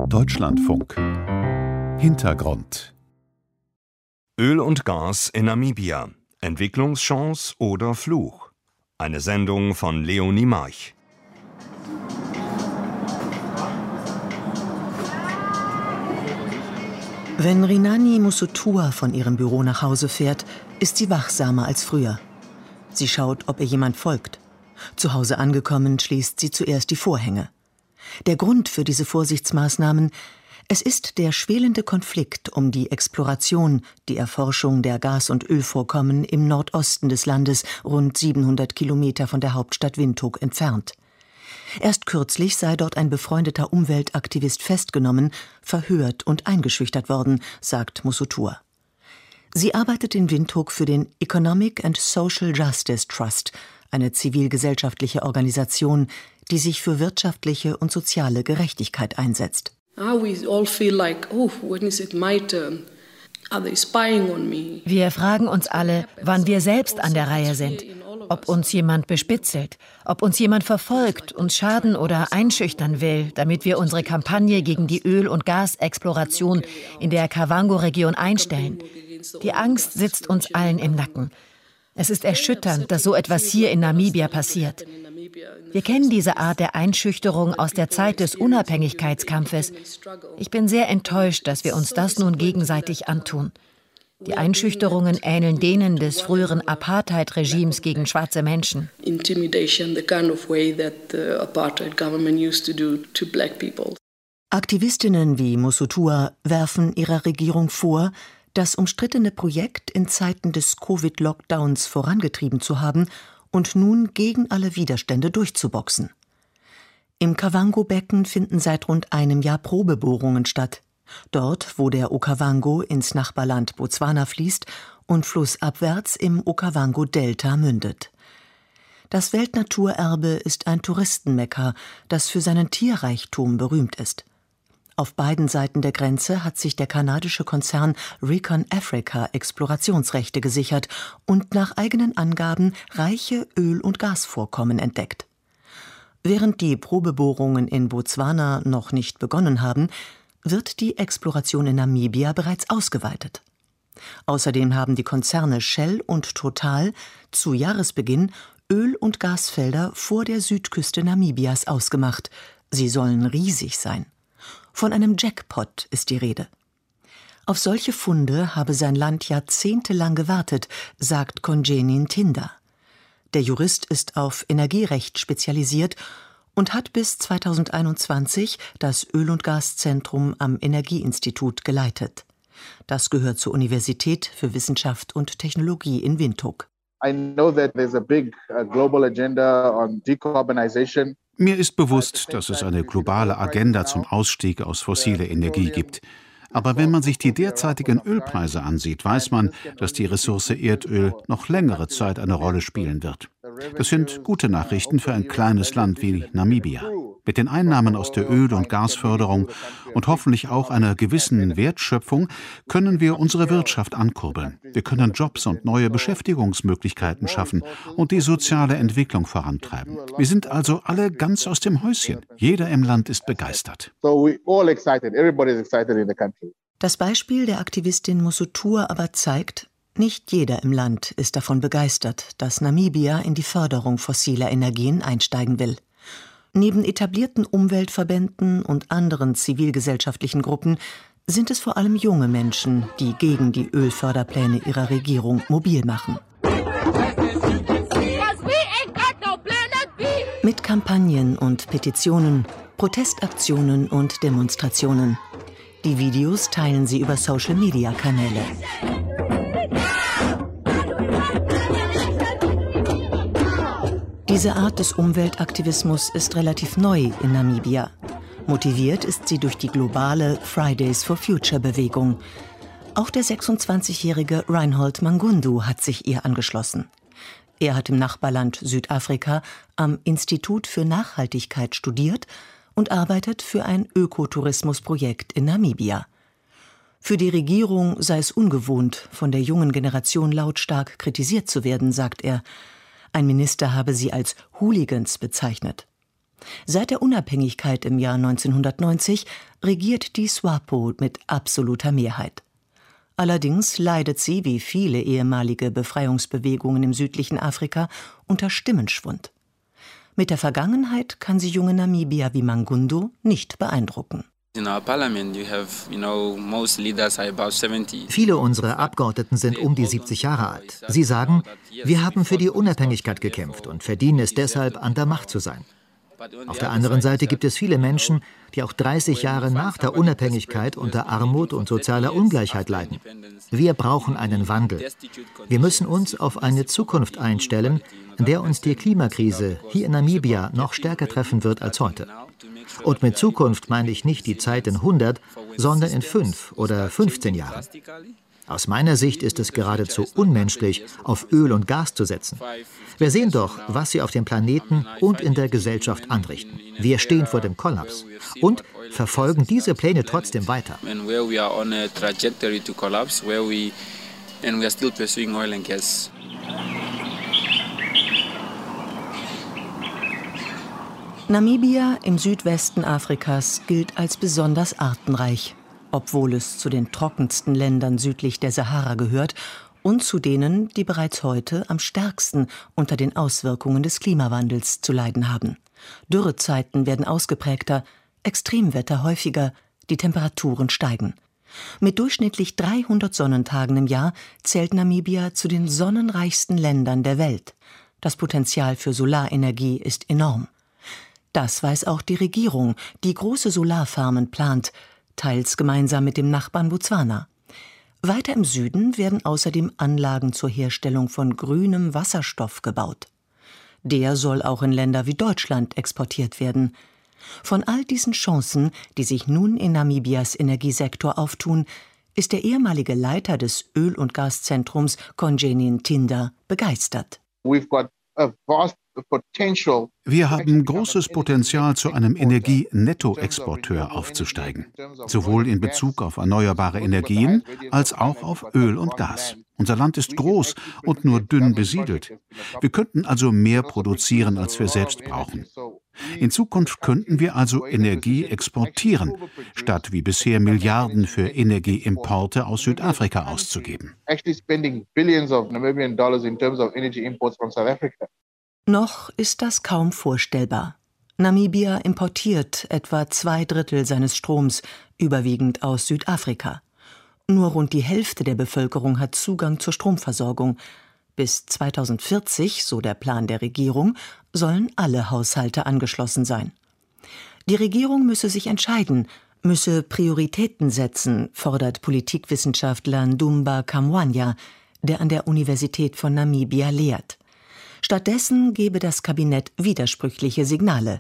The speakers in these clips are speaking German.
Deutschlandfunk. Hintergrund. Öl und Gas in Namibia. Entwicklungschance oder Fluch? Eine Sendung von Leonie March. Wenn Rinani Musutua von ihrem Büro nach Hause fährt, ist sie wachsamer als früher. Sie schaut, ob ihr jemand folgt. Zu Hause angekommen, schließt sie zuerst die Vorhänge. Der Grund für diese Vorsichtsmaßnahmen: es ist der schwelende Konflikt um die Exploration, die Erforschung der Gas- und Ölvorkommen im Nordosten des Landes, rund 700 Kilometer von der Hauptstadt Windhoek entfernt. Erst kürzlich sei dort ein befreundeter Umweltaktivist festgenommen, verhört und eingeschüchtert worden, sagt Musutua. Sie arbeitet in Windhoek für den Economic and Social Justice Trust, eine zivilgesellschaftliche Organisation, die sich für wirtschaftliche und soziale Gerechtigkeit einsetzt. Wir fragen uns alle, wann wir selbst an der Reihe sind, ob uns jemand bespitzelt, ob uns jemand verfolgt, uns schaden oder einschüchtern will, damit wir unsere Kampagne gegen die Öl- und Gasexploration in der Kavango-Region einstellen. Die Angst sitzt uns allen im Nacken. Es ist erschütternd, dass so etwas hier in Namibia passiert. Wir kennen diese Art der Einschüchterung aus der Zeit des Unabhängigkeitskampfes. Ich bin sehr enttäuscht, dass wir uns das nun gegenseitig antun. Die Einschüchterungen ähneln denen des früheren Apartheid-Regimes gegen schwarze Menschen. Aktivistinnen wie Musutua werfen ihrer Regierung vor, das umstrittene Projekt in Zeiten des Covid-Lockdowns vorangetrieben zu haben und nun gegen alle Widerstände durchzuboxen. Im Kavango-Becken finden seit rund einem Jahr Probebohrungen statt. Dort, wo der Okavango ins Nachbarland Botswana fließt und flussabwärts im Okavango-Delta mündet. Das Weltnaturerbe ist ein Touristenmekka, das für seinen Tierreichtum berühmt ist. Auf beiden Seiten der Grenze hat sich der kanadische Konzern Recon Africa Explorationsrechte gesichert und nach eigenen Angaben reiche Öl- und Gasvorkommen entdeckt. Während die Probebohrungen in Botswana noch nicht begonnen haben, wird die Exploration in Namibia bereits ausgeweitet. Außerdem haben die Konzerne Shell und Total zu Jahresbeginn Öl- und Gasfelder vor der Südküste Namibias ausgemacht. Sie sollen riesig sein. Von einem Jackpot ist die Rede. Auf solche Funde habe sein Land jahrzehntelang gewartet, sagt Conjeni Ntinda. Der Jurist ist auf Energierecht spezialisiert und hat bis 2021 das Öl- und Gaszentrum am Energieinstitut geleitet. Das gehört zur Universität für Wissenschaft und Technologie in Windhoek. Mir ist bewusst, dass es eine globale Agenda zum Ausstieg aus fossiler Energie gibt. Aber wenn man sich die derzeitigen Ölpreise ansieht, weiß man, dass die Ressource Erdöl noch längere Zeit eine Rolle spielen wird. Das sind gute Nachrichten für ein kleines Land wie Namibia. Mit den Einnahmen aus der Öl- und Gasförderung und hoffentlich auch einer gewissen Wertschöpfung können wir unsere Wirtschaft ankurbeln. Wir können Jobs und neue Beschäftigungsmöglichkeiten schaffen und die soziale Entwicklung vorantreiben. Wir sind also alle ganz aus dem Häuschen. Jeder im Land ist begeistert. Das Beispiel der Aktivistin Musutua aber zeigt, nicht jeder im Land ist davon begeistert, dass Namibia in die Förderung fossiler Energien einsteigen will. Neben etablierten Umweltverbänden und anderen zivilgesellschaftlichen Gruppen sind es vor allem junge Menschen, die gegen die Ölförderpläne ihrer Regierung mobil machen. Mit Kampagnen und Petitionen, Protestaktionen und Demonstrationen. Die Videos teilen sie über Social-Media-Kanäle. Diese Art des Umweltaktivismus ist relativ neu in Namibia. Motiviert ist sie durch die globale Fridays for Future-Bewegung. Auch der 26-jährige Reinhold Mangundu hat sich ihr angeschlossen. Er hat im Nachbarland Südafrika am Institut für Nachhaltigkeit studiert und arbeitet für ein Ökotourismusprojekt in Namibia. Für die Regierung sei es ungewohnt, von der jungen Generation lautstark kritisiert zu werden, sagt er. Ein Minister habe sie als Hooligans bezeichnet. Seit der Unabhängigkeit im Jahr 1990 regiert die SWAPO mit absoluter Mehrheit. Allerdings leidet sie, wie viele ehemalige Befreiungsbewegungen im südlichen Afrika, unter Stimmenschwund. Mit der Vergangenheit kann sie junge Namibier wie Mangundu nicht beeindrucken. Viele unserer Abgeordneten sind um die 70 Jahre alt. Sie sagen, wir haben für die Unabhängigkeit gekämpft und verdienen es deshalb, an der Macht zu sein. Auf der anderen Seite gibt es viele Menschen, die auch 30 Jahre nach der Unabhängigkeit unter Armut und sozialer Ungleichheit leiden. Wir brauchen einen Wandel. Wir müssen uns auf eine Zukunft einstellen, in der uns die Klimakrise hier in Namibia noch stärker treffen wird als heute. Und mit Zukunft meine ich nicht die Zeit in 100, sondern in 5 oder 15 Jahren. Aus meiner Sicht ist es geradezu unmenschlich, auf Öl und Gas zu setzen. Wir sehen doch, was sie auf dem Planeten und in der Gesellschaft anrichten. Wir stehen vor dem Kollaps und verfolgen diese Pläne trotzdem weiter. Namibia im Südwesten Afrikas gilt als besonders artenreich, obwohl es zu den trockensten Ländern südlich der Sahara gehört und zu denen, die bereits heute am stärksten unter den Auswirkungen des Klimawandels zu leiden haben. Dürrezeiten werden ausgeprägter, Extremwetter häufiger, die Temperaturen steigen. Mit durchschnittlich 300 Sonnentagen im Jahr zählt Namibia zu den sonnenreichsten Ländern der Welt. Das Potenzial für Solarenergie ist enorm. Das weiß auch die Regierung, die große Solarfarmen plant, teils gemeinsam mit dem Nachbarn Botswana. Weiter im Süden werden außerdem Anlagen zur Herstellung von grünem Wasserstoff gebaut. Der soll auch in Länder wie Deutschland exportiert werden. Von all diesen Chancen, die sich nun in Namibias Energiesektor auftun, ist der ehemalige Leiter des Öl- und Gaszentrums Konjeni Ntinda begeistert. Wir haben großes Potenzial, zu einem Energienettoexporteur aufzusteigen, sowohl in Bezug auf erneuerbare Energien als auch auf Öl und Gas. Unser Land ist groß und nur dünn besiedelt. Wir könnten also mehr produzieren, als wir selbst brauchen. In Zukunft könnten wir also Energie exportieren, statt wie bisher Milliarden für Energieimporte aus Südafrika auszugeben. Noch ist das kaum vorstellbar. Namibia importiert etwa 2/3 seines Stroms, überwiegend aus Südafrika. Nur rund die Hälfte der Bevölkerung hat Zugang zur Stromversorgung. Bis 2040, so der Plan der Regierung, sollen alle Haushalte angeschlossen sein. Die Regierung müsse sich entscheiden, müsse Prioritäten setzen, fordert Politikwissenschaftler Ndumba Kamwanya, der an der Universität von Namibia lehrt. Stattdessen gebe das Kabinett widersprüchliche Signale.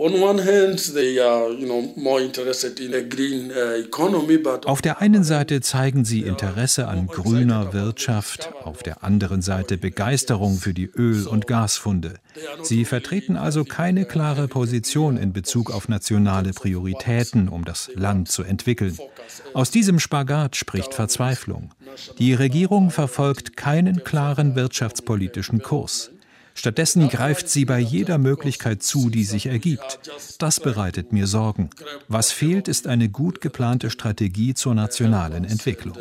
Auf der einen Seite zeigen sie Interesse an grüner Wirtschaft, auf der anderen Seite Begeisterung für die Öl- und Gasfunde. Sie vertreten also keine klare Position in Bezug auf nationale Prioritäten, um das Land zu entwickeln. Aus diesem Spagat spricht Verzweiflung. Die Regierung verfolgt keinen klaren wirtschaftspolitischen Kurs. Stattdessen greift sie bei jeder Möglichkeit zu, die sich ergibt. Das bereitet mir Sorgen. Was fehlt, ist eine gut geplante Strategie zur nationalen Entwicklung.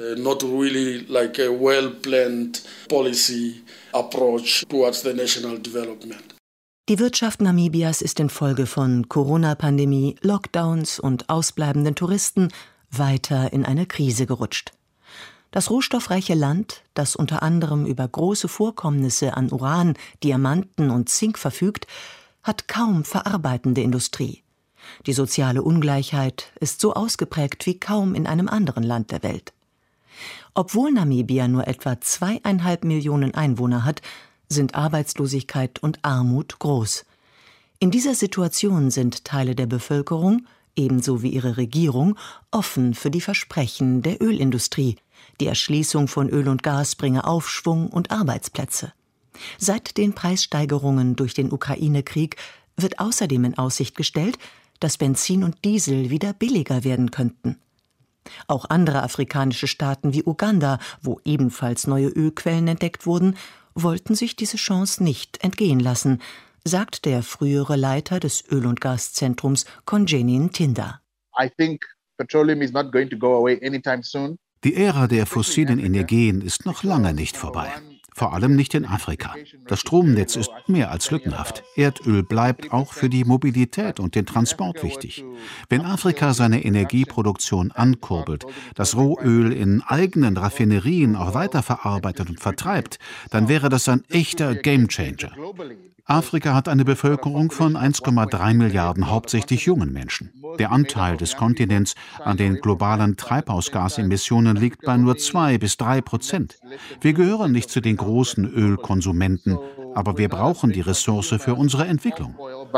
Die Wirtschaft Namibias ist infolge von Corona-Pandemie, Lockdowns und ausbleibenden Touristen weiter in eine Krise gerutscht. Das rohstoffreiche Land, das unter anderem über große Vorkommnisse an Uran, Diamanten und Zink verfügt, hat kaum verarbeitende Industrie. Die soziale Ungleichheit ist so ausgeprägt wie kaum in einem anderen Land der Welt. Obwohl Namibia nur etwa 2,5 Millionen Einwohner hat, sind Arbeitslosigkeit und Armut groß. In dieser Situation sind Teile der Bevölkerung, ebenso wie ihre Regierung, offen für die Versprechen der Ölindustrie. Die Erschließung von Öl und Gas bringe Aufschwung und Arbeitsplätze. Seit den Preissteigerungen durch den Ukraine-Krieg wird außerdem in Aussicht gestellt, dass Benzin und Diesel wieder billiger werden könnten. Auch andere afrikanische Staaten wie Uganda, wo ebenfalls neue Ölquellen entdeckt wurden, wollten sich diese Chance nicht entgehen lassen. sagt der frühere Leiter des Öl- und Gaszentrums Conjenin Tinda. Die Ära der fossilen Energien ist noch lange nicht vorbei. Vor allem nicht in Afrika. Das Stromnetz ist mehr als lückenhaft. Erdöl bleibt auch für die Mobilität und den Transport wichtig. Wenn Afrika seine Energieproduktion ankurbelt, das Rohöl in eigenen Raffinerien auch weiterverarbeitet und vertreibt, dann wäre das ein echter Gamechanger. Afrika hat eine Bevölkerung von 1,3 Milliarden hauptsächlich jungen Menschen. Der Anteil des Kontinents an den globalen Treibhausgasemissionen liegt bei nur 2-3%. Wir gehören nicht zu den großen Ölkonsumenten, aber wir brauchen die Ressource für unsere Entwicklung.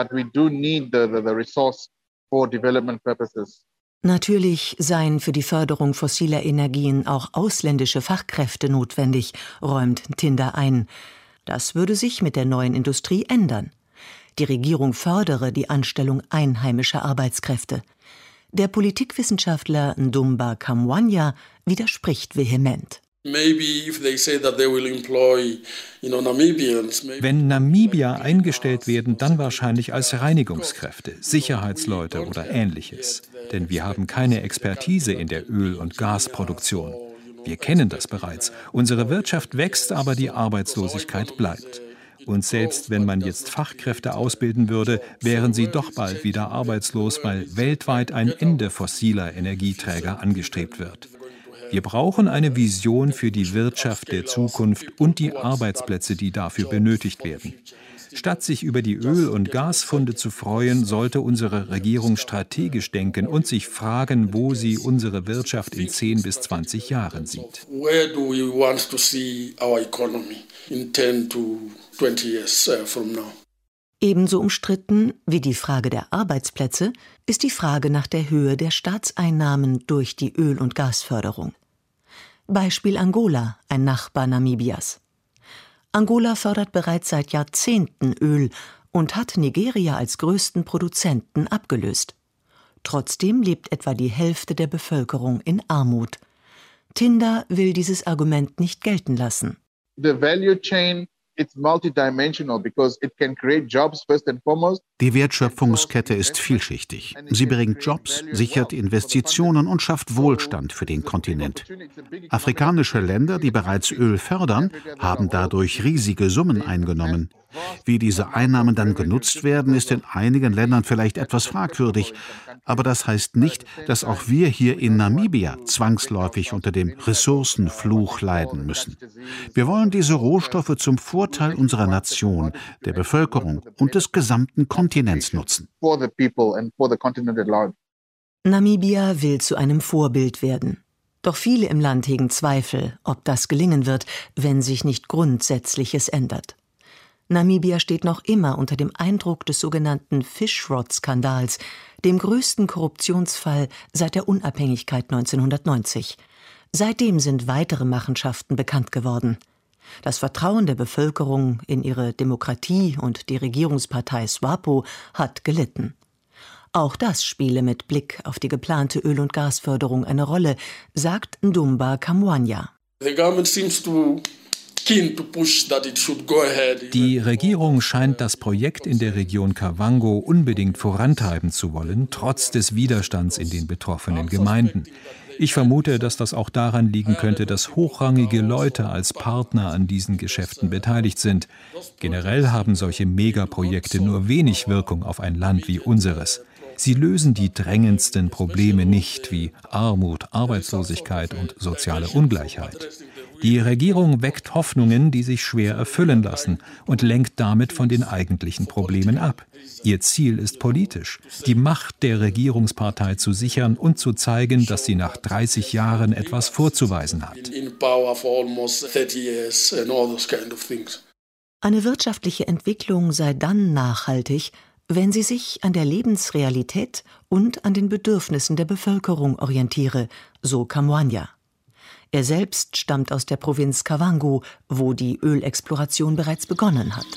Natürlich seien für die Förderung fossiler Energien auch ausländische Fachkräfte notwendig, räumt Tinda ein. Das würde sich mit der neuen Industrie ändern. Die Regierung fördere die Anstellung einheimischer Arbeitskräfte. Der Politikwissenschaftler Ndumba Kamwanya widerspricht vehement. Wenn Namibier eingestellt werden, dann wahrscheinlich als Reinigungskräfte, Sicherheitsleute oder Ähnliches. Denn wir haben keine Expertise in der Öl- und Gasproduktion. Wir kennen das bereits. Unsere Wirtschaft wächst, aber die Arbeitslosigkeit bleibt. Und selbst wenn man jetzt Fachkräfte ausbilden würde, wären sie doch bald wieder arbeitslos, weil weltweit ein Ende fossiler Energieträger angestrebt wird. Wir brauchen eine Vision für die Wirtschaft der Zukunft und die Arbeitsplätze, die dafür benötigt werden. Statt sich über die Öl- und Gasfunde zu freuen, sollte unsere Regierung strategisch denken und sich fragen, wo sie unsere Wirtschaft in 10 bis 20 Jahren sieht. Ebenso umstritten wie die Frage der Arbeitsplätze ist die Frage nach der Höhe der Staatseinnahmen durch die Öl- und Gasförderung. Beispiel Angola, ein Nachbar Namibias. Angola fördert bereits seit Jahrzehnten Öl und hat Nigeria als größten Produzenten abgelöst. Trotzdem lebt etwa die Hälfte der Bevölkerung in Armut. Tinda will dieses Argument nicht gelten lassen. Die Wertschöpfungskette ist vielschichtig. Sie bringt Jobs, sichert Investitionen und schafft Wohlstand für den Kontinent. Afrikanische Länder, die bereits Öl fördern, haben dadurch riesige Summen eingenommen. Wie diese Einnahmen dann genutzt werden, ist in einigen Ländern vielleicht etwas fragwürdig. Aber das heißt nicht, dass auch wir hier in Namibia zwangsläufig unter dem Ressourcenfluch leiden müssen. Wir wollen diese Rohstoffe zum Vorteil unserer Nation, der Bevölkerung und des gesamten Kontinents nutzen. Namibia will zu einem Vorbild werden. Doch viele im Land hegen Zweifel, ob das gelingen wird, wenn sich nicht Grundsätzliches ändert. Namibia steht noch immer unter dem Eindruck des sogenannten Fishrot-Skandals, dem größten Korruptionsfall seit der Unabhängigkeit 1990. Seitdem sind weitere Machenschaften bekannt geworden. Das Vertrauen der Bevölkerung in ihre Demokratie und die Regierungspartei SWAPO hat gelitten. Auch das spiele mit Blick auf die geplante Öl- und Gasförderung eine Rolle, sagt Ndumba Kamwanya. Die Regierung scheint das Projekt in der Region Kavango unbedingt vorantreiben zu wollen, trotz des Widerstands in den betroffenen Gemeinden. Ich vermute, dass das auch daran liegen könnte, dass hochrangige Leute als Partner an diesen Geschäften beteiligt sind. Generell haben solche Megaprojekte nur wenig Wirkung auf ein Land wie unseres. Sie lösen die drängendsten Probleme nicht, wie Armut, Arbeitslosigkeit und soziale Ungleichheit. Die Regierung weckt Hoffnungen, die sich schwer erfüllen lassen und lenkt damit von den eigentlichen Problemen ab. Ihr Ziel ist politisch, die Macht der Regierungspartei zu sichern und zu zeigen, dass sie nach 30 Jahren etwas vorzuweisen hat. Eine wirtschaftliche Entwicklung sei dann nachhaltig, wenn sie sich an der Lebensrealität und an den Bedürfnissen der Bevölkerung orientiere, so Kamwanya. Er selbst stammt aus der Provinz Kavango, wo die Ölexploration bereits begonnen hat.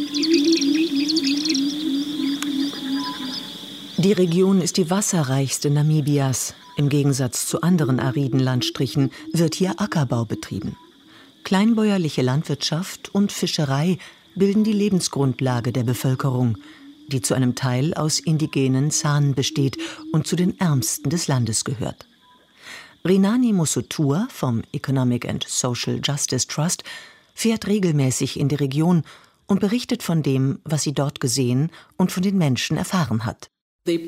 Die Region ist die wasserreichste Namibias. Im Gegensatz zu anderen ariden Landstrichen wird hier Ackerbau betrieben. Kleinbäuerliche Landwirtschaft und Fischerei bilden die Lebensgrundlage der Bevölkerung, die zu einem Teil aus indigenen San besteht und zu den ärmsten des Landes gehört. Rinani Musutua vom Economic and Social Justice Trust fährt regelmäßig in die Region und berichtet von dem, was sie dort gesehen und von den Menschen erfahren hat. Die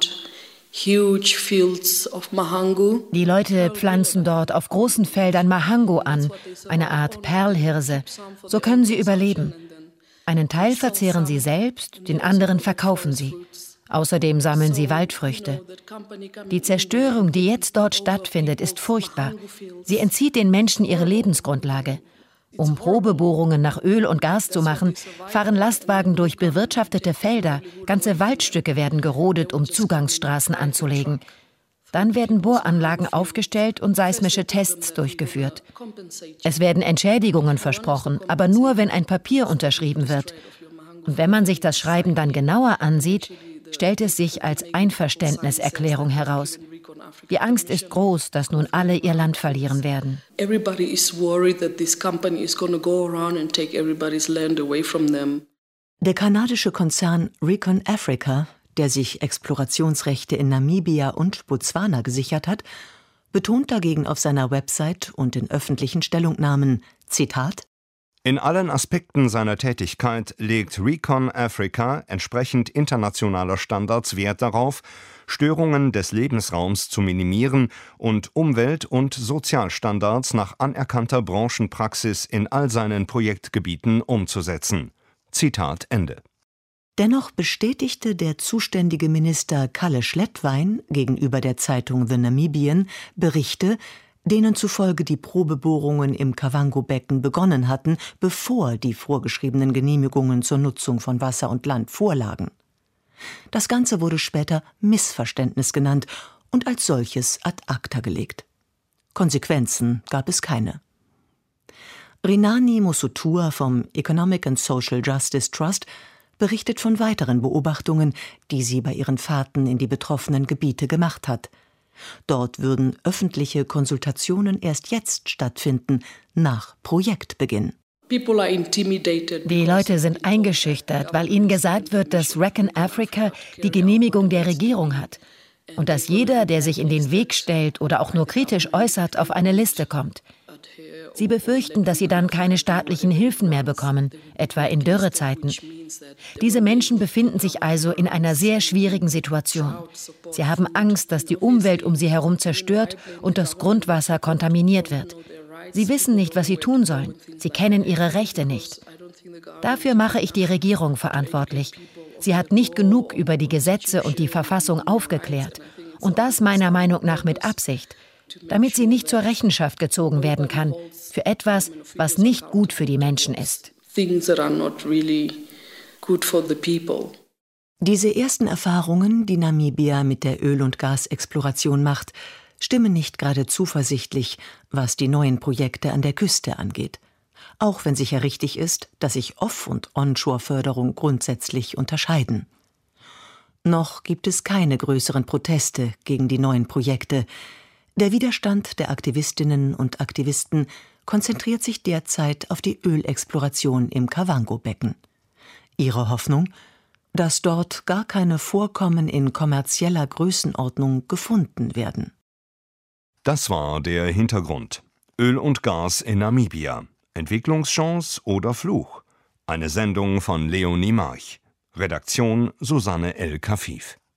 Leute pflanzen dort auf großen Feldern Mahango an, eine Art Perlhirse. So können sie überleben. Einen Teil verzehren sie selbst, den anderen verkaufen sie. Außerdem sammeln sie Waldfrüchte. Die Zerstörung, die jetzt dort stattfindet, ist furchtbar. Sie entzieht den Menschen ihre Lebensgrundlage. Um Probebohrungen nach Öl und Gas zu machen, fahren Lastwagen durch bewirtschaftete Felder. Ganze Waldstücke werden gerodet, um Zugangsstraßen anzulegen. Dann werden Bohranlagen aufgestellt und seismische Tests durchgeführt. Es werden Entschädigungen versprochen, aber nur, wenn ein Papier unterschrieben wird. Und wenn man sich das Schreiben dann genauer ansieht, stellt es sich als Einverständniserklärung heraus. Die Angst ist groß, dass nun alle ihr Land verlieren werden. Der kanadische Konzern Recon Africa, der sich Explorationsrechte in Namibia und Botswana gesichert hat, betont dagegen auf seiner Website und in öffentlichen Stellungnahmen, Zitat: In allen Aspekten seiner Tätigkeit legt Recon Africa entsprechend internationaler Standards Wert darauf, Störungen des Lebensraums zu minimieren und Umwelt- und Sozialstandards nach anerkannter Branchenpraxis in all seinen Projektgebieten umzusetzen. Zitat Ende. Dennoch bestätigte der zuständige Minister Kalle Schlettwein gegenüber der Zeitung The Namibian Berichte, denen zufolge die Probebohrungen im Kavango-Becken begonnen hatten, bevor die vorgeschriebenen Genehmigungen zur Nutzung von Wasser und Land vorlagen. Das Ganze wurde später Missverständnis genannt und als solches ad acta gelegt. Konsequenzen gab es keine. Rinani Musutua vom Economic and Social Justice Trust berichtet von weiteren Beobachtungen, die sie bei ihren Fahrten in die betroffenen Gebiete gemacht hat. Dort würden öffentliche Konsultationen erst jetzt stattfinden, nach Projektbeginn. Die Leute sind eingeschüchtert, weil ihnen gesagt wird, dass Recon Africa die Genehmigung der Regierung hat und dass jeder, der sich in den Weg stellt oder auch nur kritisch äußert, auf eine Liste kommt. Sie befürchten, dass sie dann keine staatlichen Hilfen mehr bekommen, etwa in Dürrezeiten. Diese Menschen befinden sich also in einer sehr schwierigen Situation. Sie haben Angst, dass die Umwelt um sie herum zerstört und das Grundwasser kontaminiert wird. Sie wissen nicht, was sie tun sollen. Sie kennen ihre Rechte nicht. Dafür mache ich die Regierung verantwortlich. Sie hat nicht genug über die Gesetze und die Verfassung aufgeklärt. Und das meiner Meinung nach mit Absicht, damit sie nicht zur Rechenschaft gezogen werden kann für etwas, was nicht gut für die Menschen ist. Diese ersten Erfahrungen, die Namibia mit der Öl- und Gasexploration macht, stimmen nicht gerade zuversichtlich, was die neuen Projekte an der Küste angeht. Auch wenn sicher richtig ist, dass sich Off- und Onshore-Förderung grundsätzlich unterscheiden. Noch gibt es keine größeren Proteste gegen die neuen Projekte. Der Widerstand der Aktivistinnen und Aktivisten konzentriert sich derzeit auf die Ölexploration im Kavango-Becken. Ihre Hoffnung? Dass dort gar keine Vorkommen in kommerzieller Größenordnung gefunden werden. Das war der Hintergrund. Öl und Gas in Namibia. Entwicklungschance oder Fluch? Eine Sendung von Leonie March. Redaktion Susanne L. Kafif.